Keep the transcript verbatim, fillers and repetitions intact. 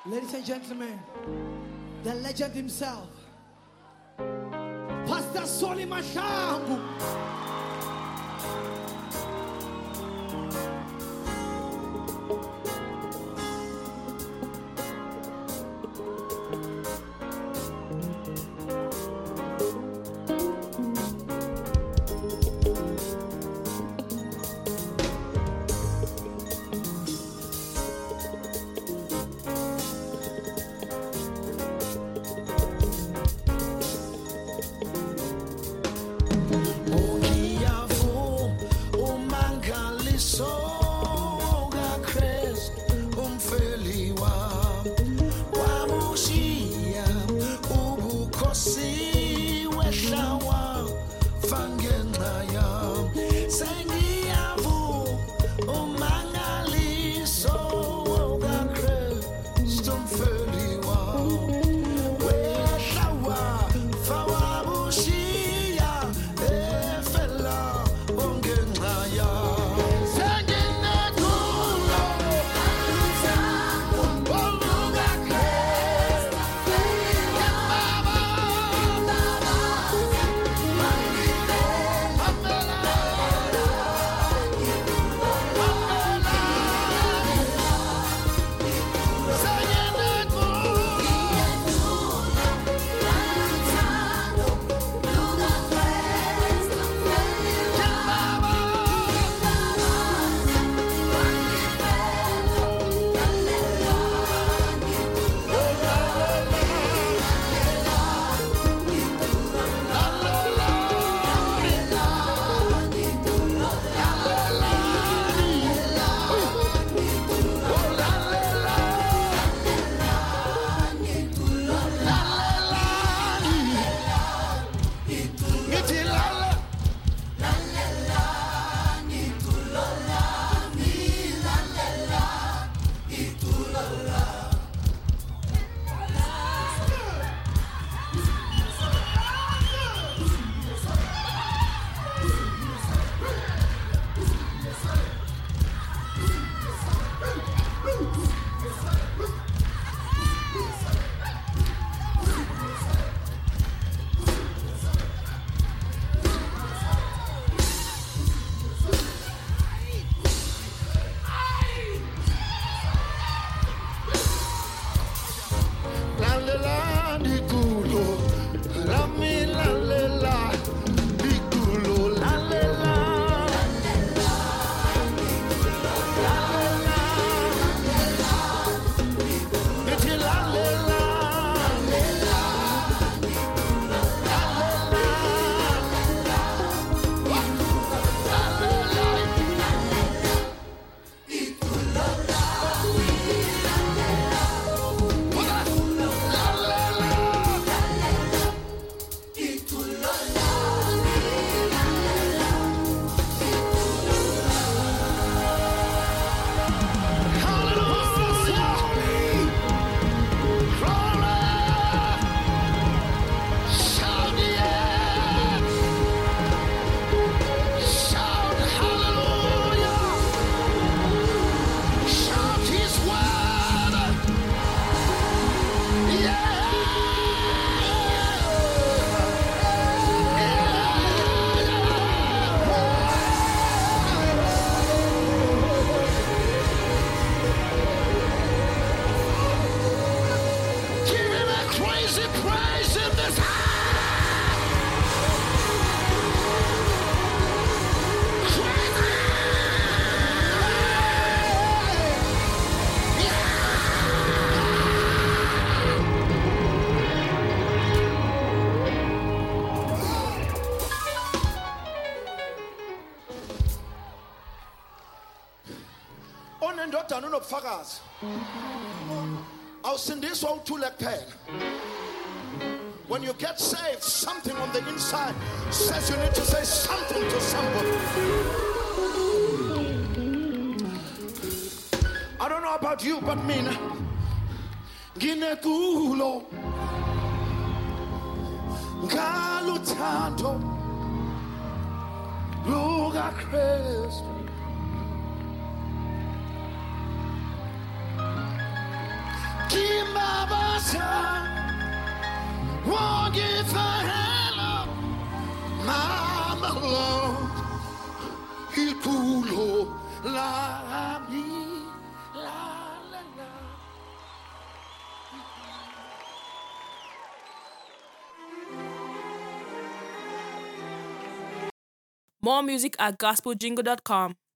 Ladies and gentlemen, the legend himself, Pastor Solly Mashangu. Unobufakazi awusindiswa uthule kuphela. When you get saved, something on the inside says you need to say something to somebody. I don't know about you, but me nginekulo ngaluthando luka Kristu. Give Won't give a hello, Mama Lord, il culo, la mi, la la la. More music at gospel jingle dot com.